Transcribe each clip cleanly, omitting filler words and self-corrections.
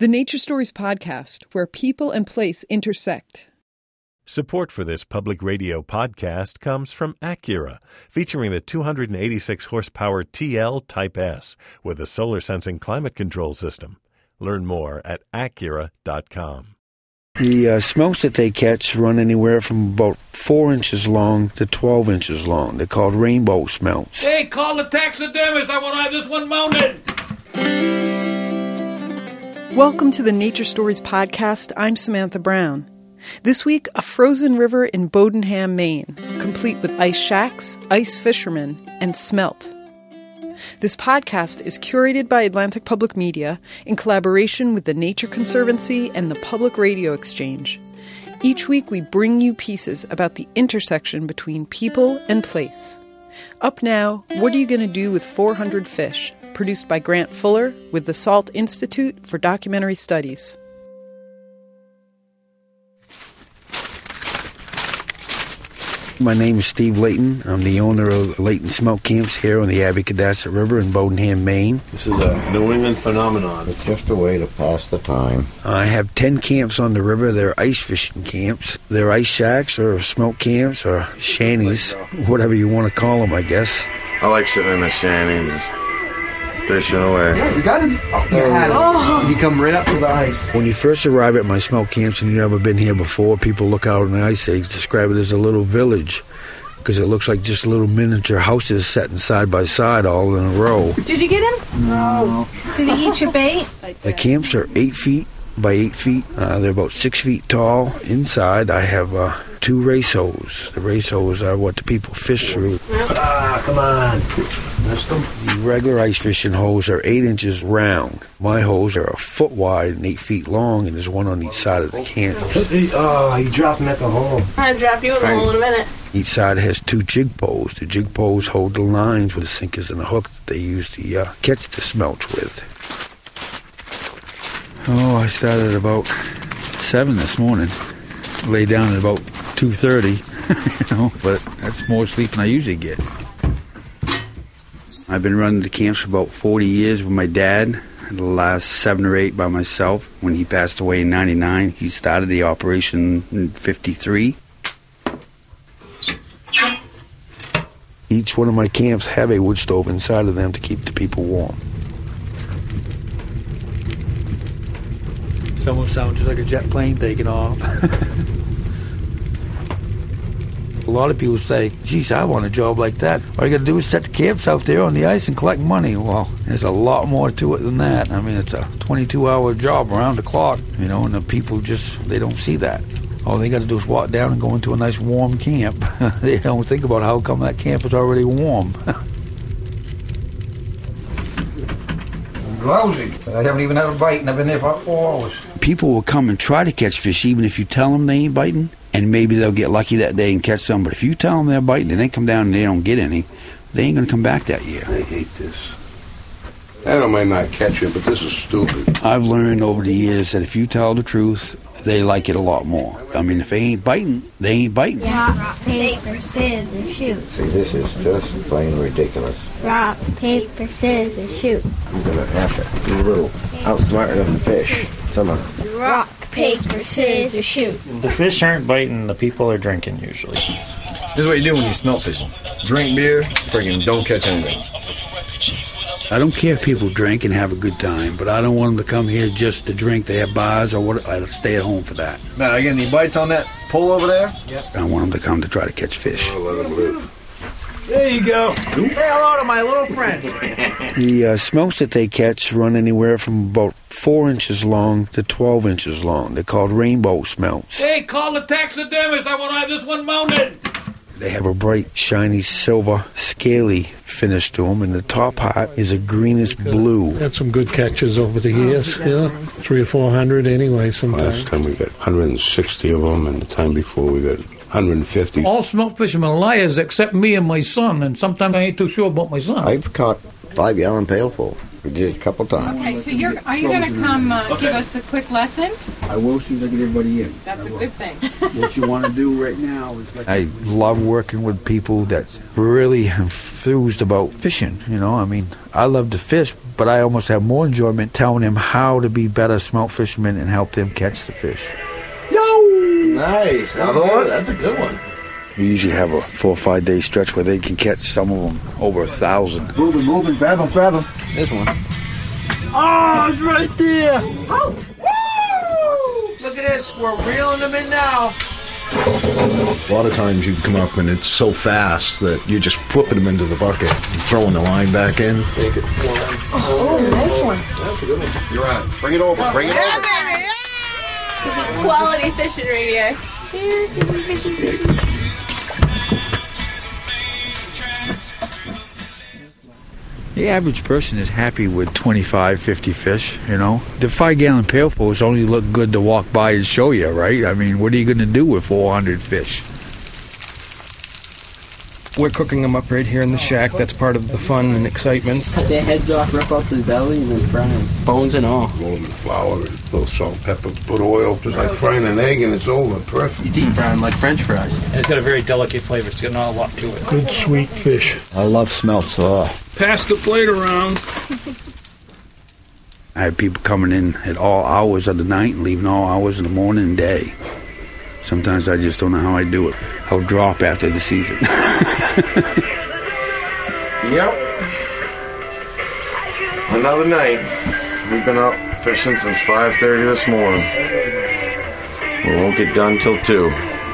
The Nature Stories podcast, where people and place intersect. Support for this public radio podcast comes from Acura, featuring the 286 horsepower TL Type S with a solar sensing climate control system. Learn more at Acura.com. The smelts that they catch run anywhere from about 4 inches long to 12 inches long. They're called rainbow smelts. Hey, call the taxidermist. I want to have this one mounted. Welcome to the Nature Stories podcast. I'm Samantha Brown. This week, a frozen river in Bodenham, Maine, complete with ice shacks, ice fishermen, and smelt. This podcast is curated by Atlantic Public Media in collaboration with the Nature Conservancy and the Public Radio Exchange. Each week, we bring you pieces about the intersection between people and place. Up now, What Are You Gonna Do with 400 Fish? Produced by Grant Fuller with the Salt Institute for Documentary Studies. My name is Steve Layton. I'm the owner of Layton Smelt Camps here on the Abeycadasset River in Bodenham, Maine. This is a New England phenomenon. It's just a way to pass the time. I have 10 camps on the river. They're ice fishing camps. They're ice shacks or smelt camps or shanties, whatever you want to call them, I guess. I like sitting in a shanty and just fishing away. Yeah, you got him. You come right up to the ice. When you first arrive at my smelt camps and you've never been here before, people look out on the ice, they describe it as a little village because it looks like just little miniature houses sitting side by side all in a row. Did you get him? No. Did he eat your bait? The camps are 8 feet by 8 feet. They're about 6 feet tall. Inside, I have 2 race hose. The race hose are what the people fish through. Come on. Missed him. The regular ice fishing hose are 8 inches round. My hose are a foot wide and 8 feet long, and there's one on each side of the camp. He dropped him at the hole. I'll drop you in the hole in a minute. Each side has 2 jig poles. The jig poles hold the lines with the sinkers and the hook that they use to catch the smelts with. Oh, I started at about 7 this morning. Lay down at about 2:30, but that's more sleep than I usually get. I've been running the camps for about 40 years with my dad, and the last 7 or 8 by myself. When he passed away in 99, he started the operation in 53. Each one of my camps have a wood stove inside of them to keep the people warm. It almost sounds just like a jet plane taking off. A lot of people say, geez, I want a job like that. All you got to do is set the camps out there on the ice and collect money. Well, there's a lot more to it than that. I mean, it's a 22-hour job around the clock, and the people they don't see that. All they got to do is walk down and go into a nice warm camp. They don't think about how come that camp is already warm. Lousy. I haven't even had a bite, and I've been there for 4 hours. People will come and try to catch fish even if you tell them they ain't biting, and maybe they'll get lucky that day and catch some. But if you tell them they're biting and they come down and they don't get any, they ain't going to come back that year. I hate this. I might not catch it, but this is stupid. I've learned over the years that if you tell the truth, they like it a lot more. I mean, if they ain't biting, they ain't biting. Rock, paper, scissors, shoot. See, this is just plain ridiculous. Rock, paper, scissors, shoot. You're going to have to be a little outsmarting of the fish somehow. Rock, paper, scissors, shoot. The fish aren't biting, the people are drinking usually. This is what you do when you smelt fishing. Drink beer, freaking don't catch anything. I don't care if people drink and have a good time, but I don't want them to come here just to drink. They have bars or what. I'd stay at home for that. Now, I get any bites on that pole over there? Yep. I want them to come to try to catch fish. I'll let them live. There you go. Say hello to my little friend. The smelts that they catch run anywhere from about 4 inches long to 12 inches long. They're called rainbow smelts. Hey, call the taxidermist. I want to have this one mounted. They have a bright, shiny, silver, scaly finish to them, and the top part is a greenish blue. Had some good catches over the years, 300 or 400 anyway sometimes. Last time we got 160 of them, and the time before we got 150. All smelt fishermen are liars except me and my son, and sometimes I ain't too sure about my son. I've caught 5-gallon pailful. We did it a couple times. Okay, so are you going to come give us a quick lesson? I will as soon as I get everybody in. That's a good thing. What you want to do right now is I love working with people that's really enthused about fishing, you know. I mean, I love to fish, but I almost have more enjoyment telling them how to be better smelt fishermen and help them catch the fish. Yo! Nice. Another one? That's a good one. We usually have a 4 or 5 day stretch where they can catch some of them over 1,000. Moving. Grab him. This one. Oh, it's right there. Oh, woo! Look at this. We're reeling them in now. A lot of times you come up and it's so fast that you're just flipping them into the bucket and throwing the line back in. Take it. Oh, nice one. That's a good one. You're right. Bring it over. Bring it over. Baby. This is quality fishing radio. Fishing. The average person is happy with 25, 50 fish, you know. The 5-gallon pailfuls only look good to walk by and show you, right? I mean, what are you going to do with 400 fish? We're cooking them up right here in the shack. That's part of the fun and excitement. Cut their heads off, rip off the belly, and then fry them. Bones and all. Roll them in flour, and a little salt, pepper, put oil, just like frying an egg, and it's over. Perfect. You deep fry them like French fries. And it's got a very delicate flavor. It's got not a lot to it. Good sweet fish. I love smelts. Pass the plate around. I have people coming in at all hours of the night and leaving all hours of the morning and day. Sometimes I just don't know how I do it. I'll drop after the season. Yep. Another night. We've been up fishing since 5:30 this morning. We won't get done till 2.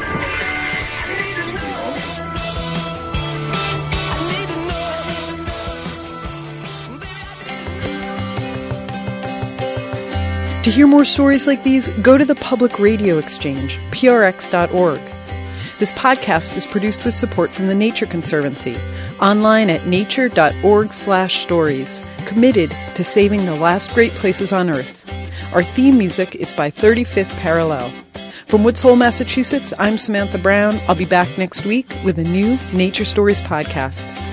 To hear more stories like these, go to the Public Radio Exchange, prx.org. This podcast is produced with support from the Nature Conservancy, online at nature.org/stories, committed to saving the last great places on Earth. Our theme music is by 35th Parallel. From Woods Hole, Massachusetts, I'm Samantha Brown. I'll be back next week with a new Nature Stories podcast.